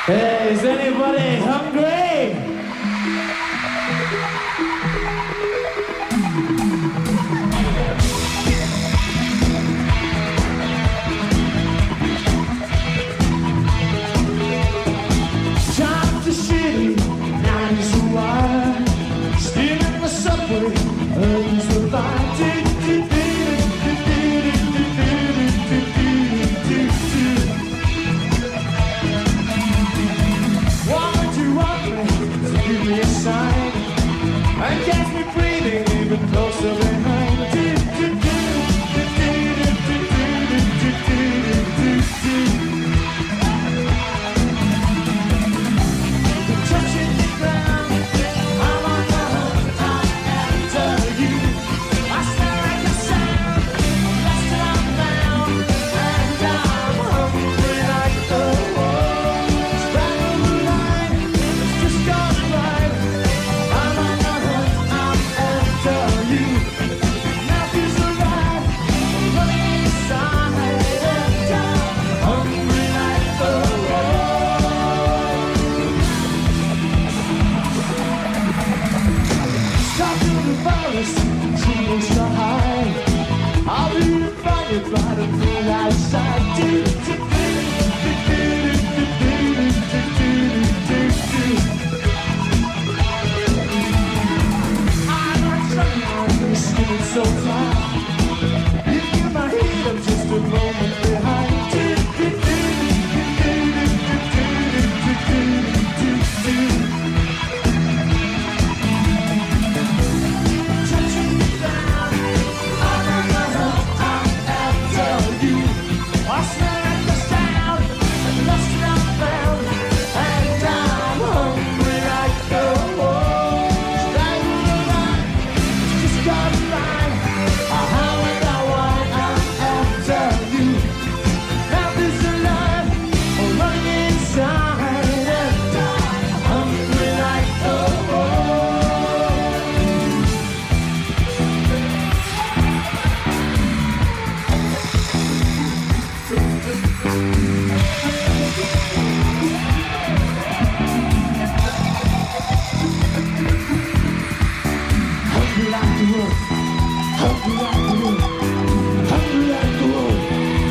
Hey, is anybody hungry? Time to city, night is wide. Still in the subway, earns the light. And catch me breathing even closer behind. Touching the ground, I'm on the hunt, I'm after you. I smell like a sound, I'm lost and I'm found, and I'm hungry like the wolves. Straddle the line, it's just gone right. I'm on the hunt, I'm after you. Now feels alive, I'm running inside, and I'm hungry like the wolves. Stop to the forest, trees so high. I'll be invited by the moon outside. I'm not trying, skin so tight. In my head, I'm just a moment behind. Touching me down, I'm on the hunt, I'm after you. I smell like the sound, I'm lost and I'm found, and I'm hungry like the wolves. Straddle the line, it's just got a line. How and why I'm after you. Mouth is alive, I'm running inside, and I'm hungry like the wolves. Hungry like the wolf, hungry like the wolf, hungry like the wolf.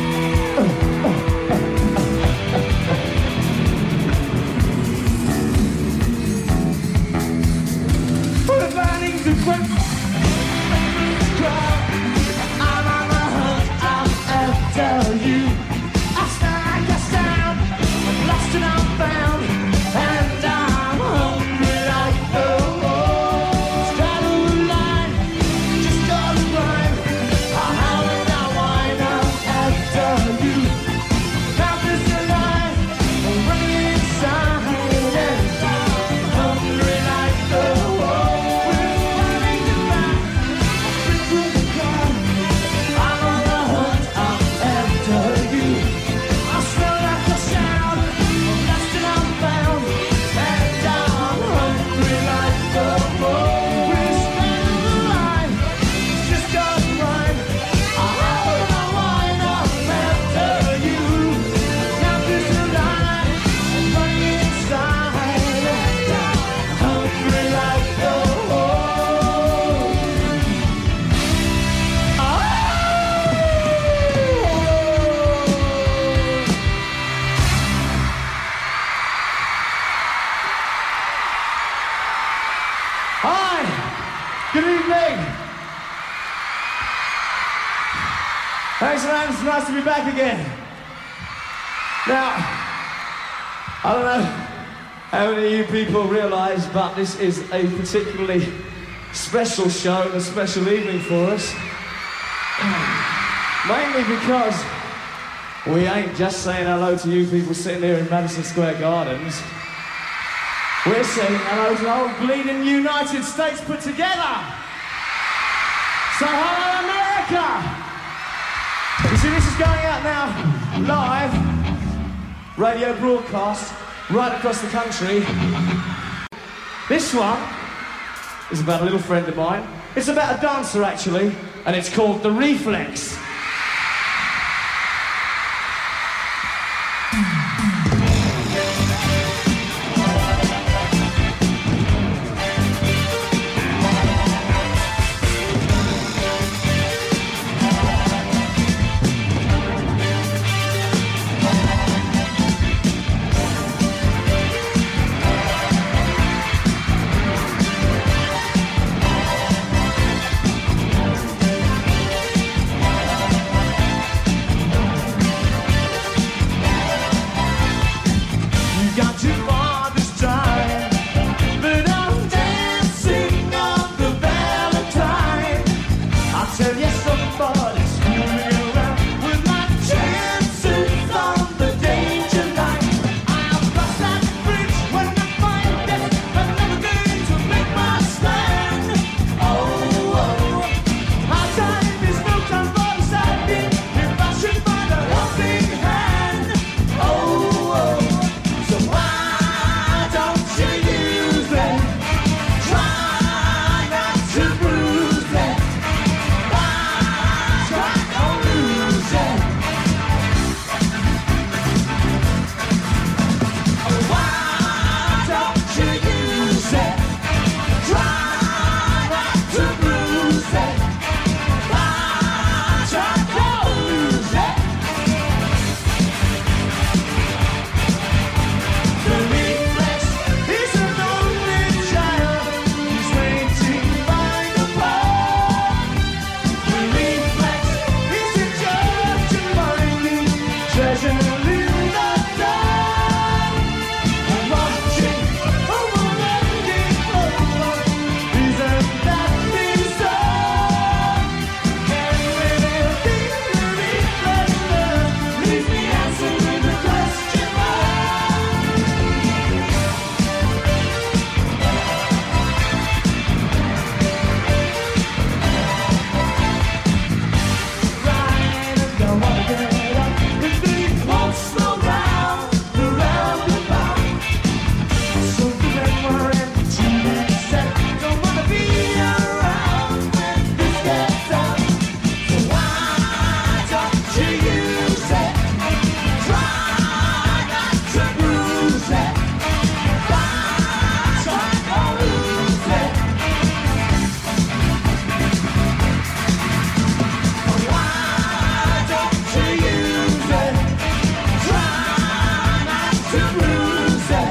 We're burning the quick crowd. I'm on the hunt, I'm after you. I smell like a sound, I'm lost and I'm found, and I'm hungry like the wolves. Straddle the line, just got a rhyme. How and why I'm after you. Mouth is alive, I'm running inside, and I'm hungry like the wolves. We're running the back, bring through the crowd. I'm on the hunt, I'm after you. I smell like a sound, I'm lost and I'm found, and I'm hungry like the wolves. We're straddle the line, it's just got a rhyme. How and why I'm after you. Mouth is alive, I'm running inside, and I'm hungry like the wolves. Hi, good evening. Thanks, man. It's nice to be back again. Now, I don't know how many of you people realise, but this is a particularly special show and a special evening for us. Mainly because we ain't just saying hello to you people sitting here in Madison Square Gardens. We're saying hello to the whole bleeding United States put together. So hello, America! You see, this is going out now, live, radio broadcast, right across the country. This one is about a little friend of mine. It's about a dancer, actually, and it's called The Reflex. gone too far this time, but I'm dancing on the Valentine. I'll tell you somebody's screwing around with my chances on the danger line. I'll cross that bridge when I find it, another day to make my stand. Oh, our time is no time for deciding if I should find a helping hand. Oh, so why don't you use it? Try not to bruise it. Try don't lose it. Why don't you use it? Try not to bruise it. Try don't lose it. The reflex is a lonely child who's waiting by the bar. The reflex is a judge to finding treasure in the dark. And watching over ending over, isn't that bizarre? And when it thinks the reflex leaves me answering the question mark. Right, and don't wanna get up if they won't slow down the roundabout. So remember and to set, don't wanna be around when this gets out. So why don't you use it? Try not to bruise it. Try don't lose it. Why don't you use it? Try not to bruise it.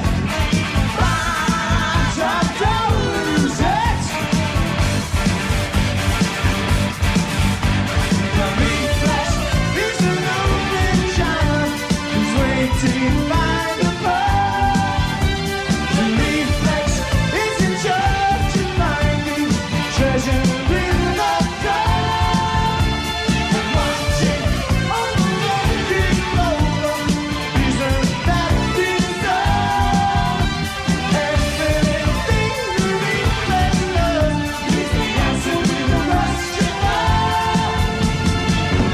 Try don't lose it. The reflex is a lonely child who's waiting by the bar. The reflex is in charge of finding treasure in the dark. And watching over ending over, isn't that bizarre? And anything the reflex does leaves me answering the question mark.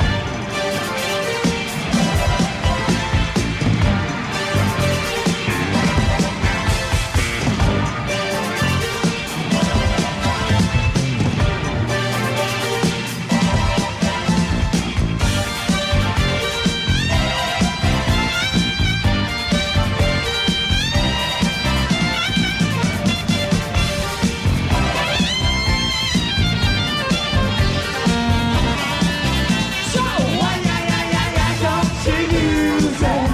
So why don't you use it?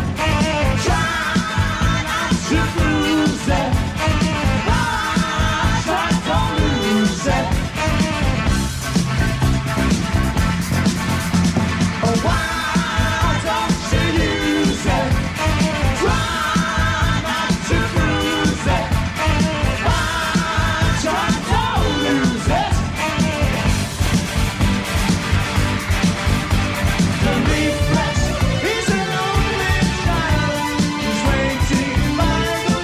Try not to bruise it. Try don't lose it. Why don't you use it? Try not to bruise it. Try don't lose it. The reflex is a lonely child who's waiting by the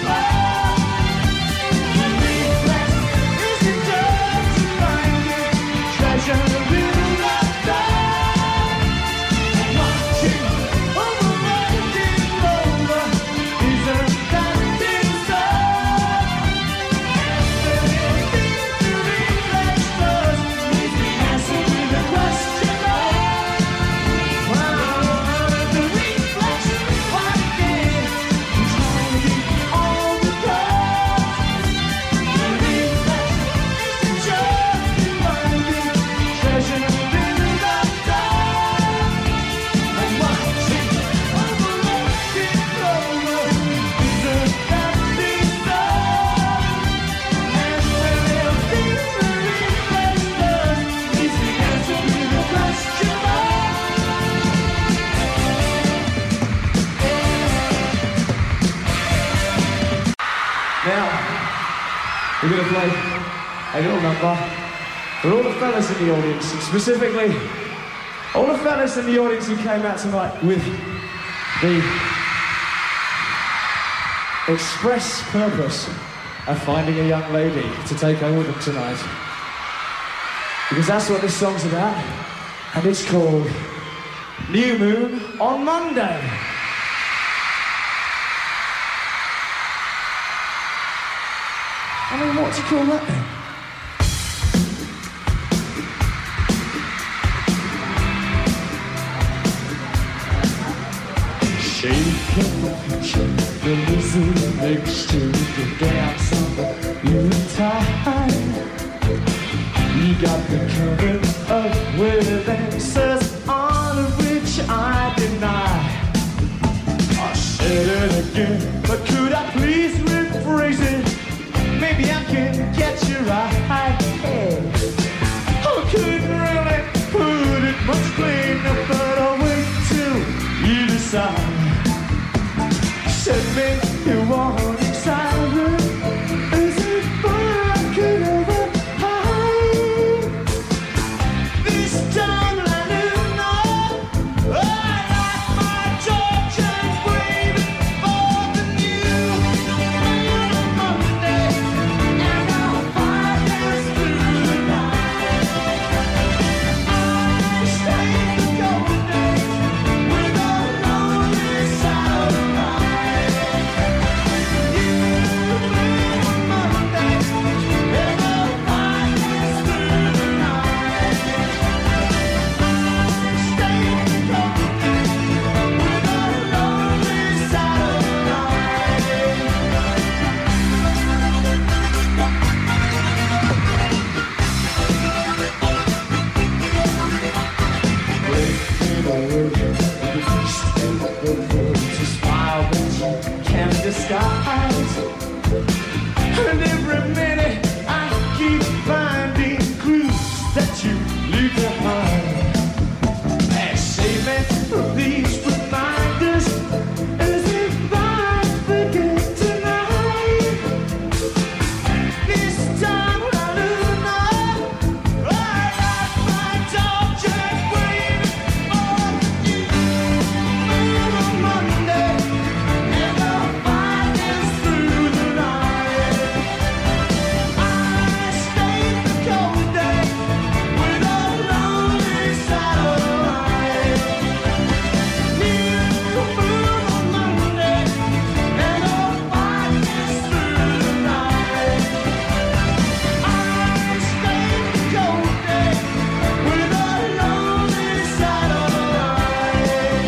we're going to play a little number for all the fellas in the audience, and specifically all the fellas in the audience who came out tonight with the express purpose of finding a young lady to take home with them tonight. Because that's what this song's about, and it's called New Moon on Monday. I mean, what do you call that then? Shaking the picture, the lizard next to the dance of the Yuletide. You got the coming up with answers on which I deny. I said it again, but could I please rephrase it? Maybe I can catch your eye. I couldn't really put it much plainer, but I'll wait till you decide. Said me you want excitement. Is it fun I could ever hide? This time I didn't know. I like my George and waiting for the new moon on Monday, and I'll find this through the night. I stay the cold days with a lonely satellite. Disguise. And every minute I keep finding clues that you leave behind. And save me from these reminders as if I forget tonight. This time I don't know. I like my torture waiting on you. Moon on Monday, and I'll find this through the night. I stayed the cold day with a lonely satellite. New moon on Monday, and I'll find this through the night. I stayed the cold day with a lonely satellite.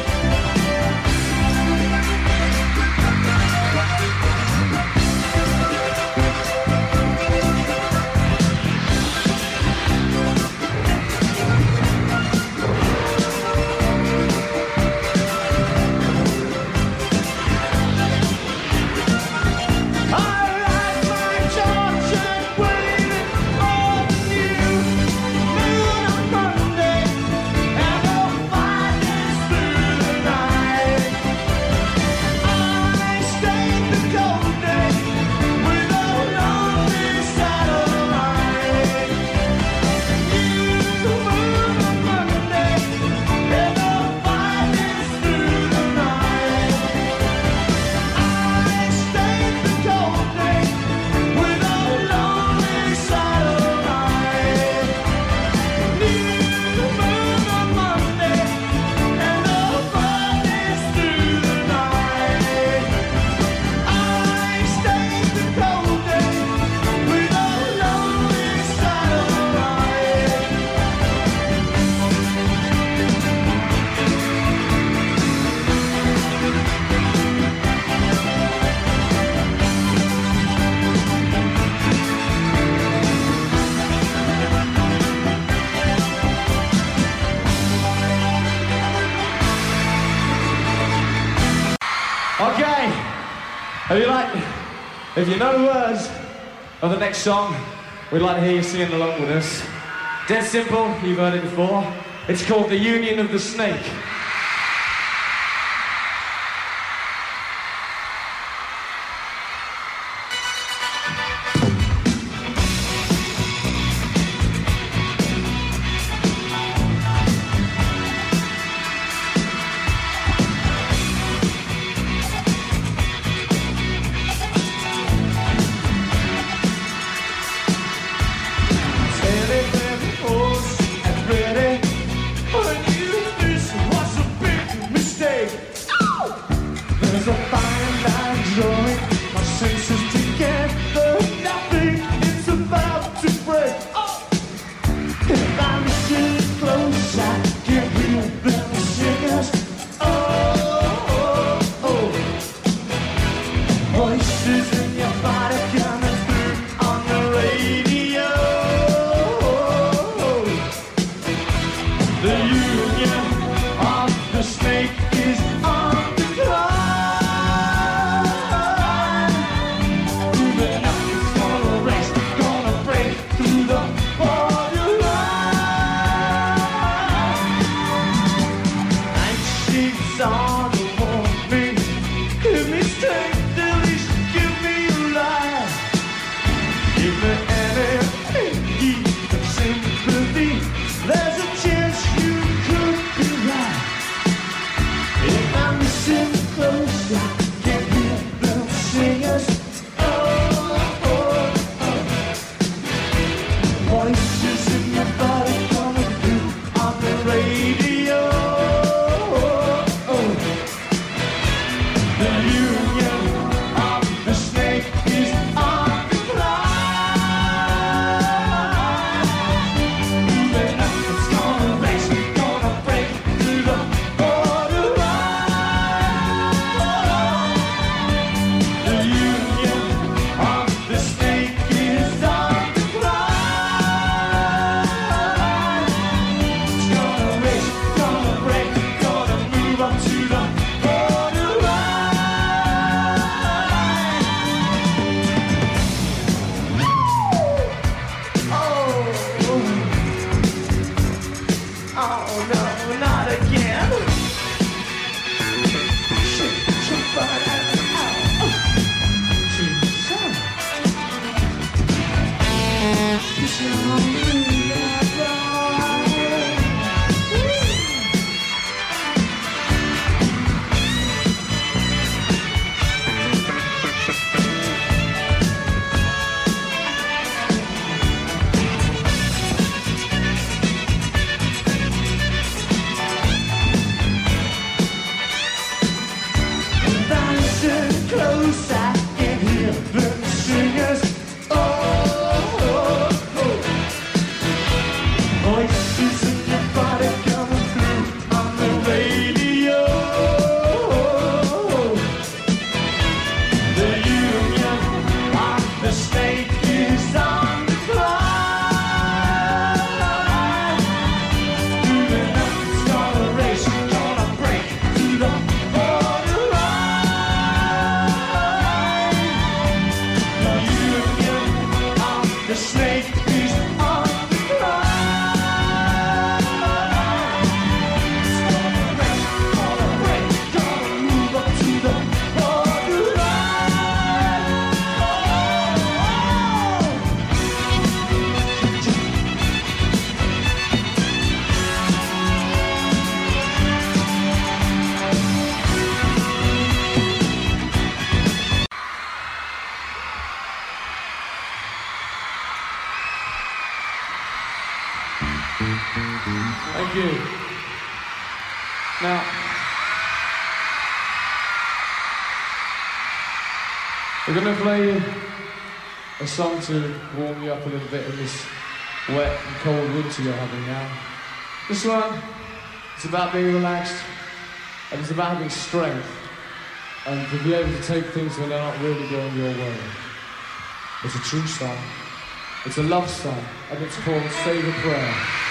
I like my George and waiting on you. Moon on Monday, and I'll find this through the night. I stayed the cold day with a lonely satellite. New moon on Monday, and I'll find this through the night. I stayed the cold day with a lonely satellite. New moon on Monday, and I'll find this through the night. I stayed the cold day with a lonely satellite. Okay, if you know the words of the next song, we'd like to hear you singing along with us. Dead simple, you've heard it before. It's called The Union of the Snake. Voices in your body coming through on the radio. The union of the snake is on decline. Moving up, it's gonna race, gonna break through the borderline. Night shades on the morning, give me strength, at least give me life. Give me anything of sympathy, there's a chance you could be right. If I'm missing close, I can hear them singers. Oh, oh, oh. Voices in your body coming through on the radio. Oh, the union of the snake is on decline. Moving up, it's gonna race, gonna break through the borderline. The union of the snake is on decline. It's gonna race, gonna break, gonna move up to the borderline. Oh, no, not again. Shake your body out. Jesus. It's your Listen close, I can hear them singers. Oh, oh, oh. Voices in your body coming through on the radio. The union of the snake is on decline. Moving up, it's gonna race, gonna break through the borderline. The union of the snake is on decline. It's gonna race, gonna break, gonna move up to the borderline. Thank you. Now, we're going to play a song to warm you up a little bit in this wet and cold winter you're having now. This one, it's about being relaxed, and it's about having strength, and to be able to take things when they're not really going your way. It's a true song. It's a love song, and it's called Save a Prayer.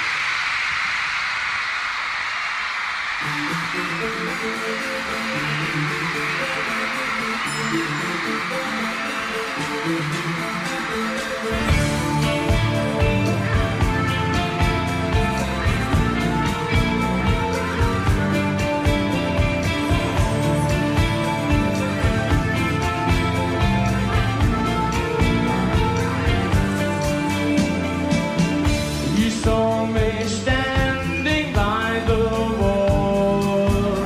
You saw me standing by the wall,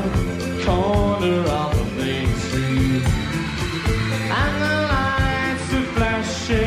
corner of the main street, and the lights are flashing.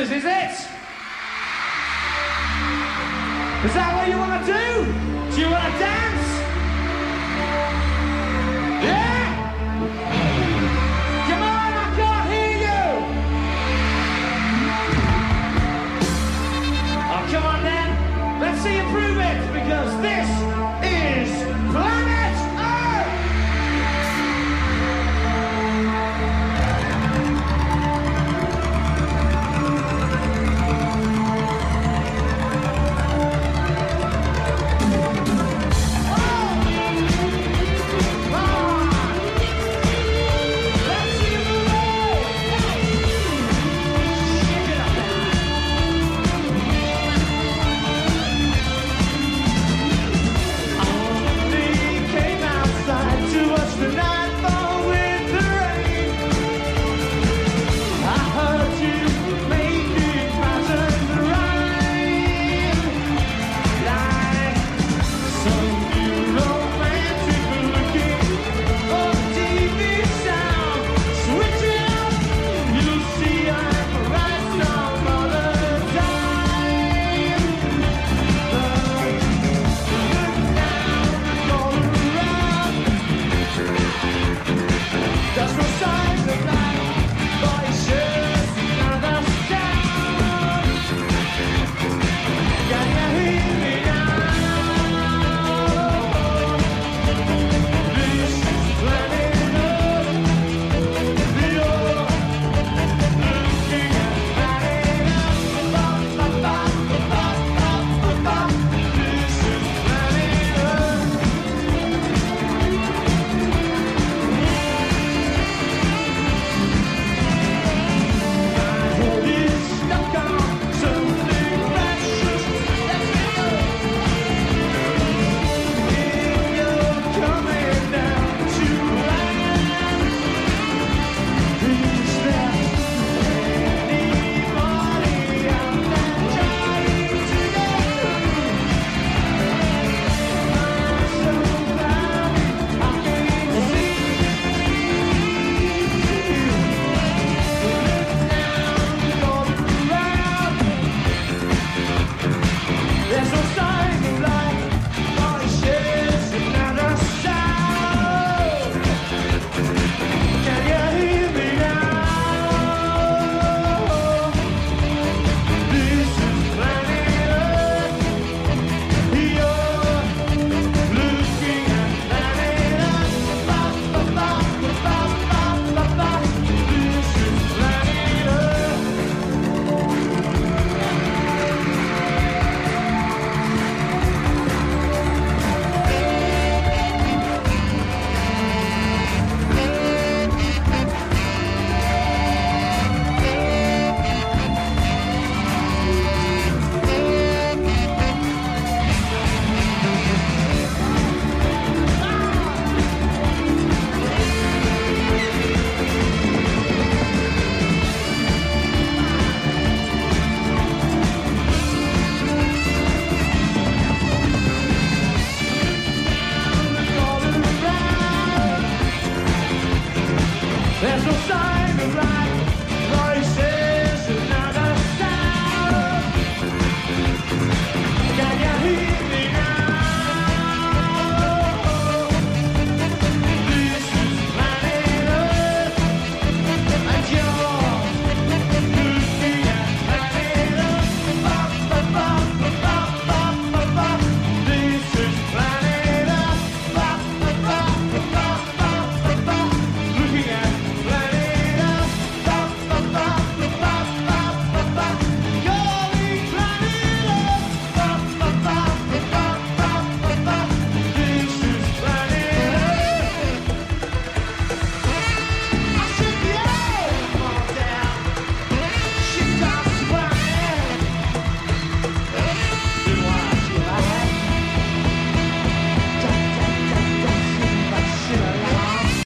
dancers, is it? Is that what you want to do? Do you want to dance?